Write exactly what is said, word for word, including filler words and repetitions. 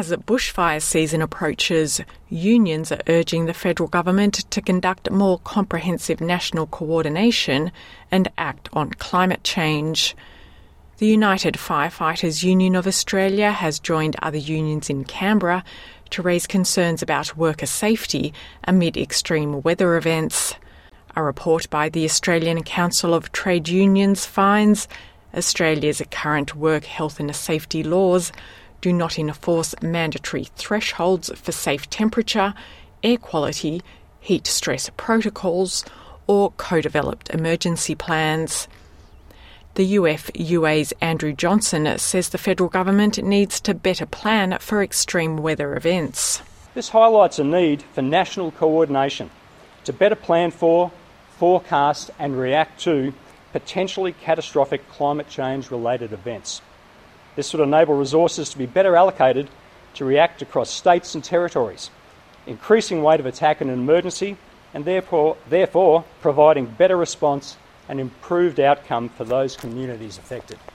As the bushfire season approaches, unions are urging the federal government to conduct more comprehensive national coordination and act on climate change. The United Firefighters Union of Australia has joined other unions in Canberra to raise concerns about worker safety amid extreme weather events. A report by the Australian Council of Trade Unions finds Australia's current work health and safety laws do not enforce mandatory thresholds for safe temperature, air quality, heat stress protocols, or co-developed emergency plans. The U F U A's Andrew Johnson says the federal government needs to better plan for extreme weather events. This highlights a need for national coordination to better plan for, forecast and react to potentially catastrophic climate change-related events. This would enable resources to be better allocated to react across states and territories, increasing rate of attack in an emergency and therefore, therefore providing better response and improved outcome for those communities affected.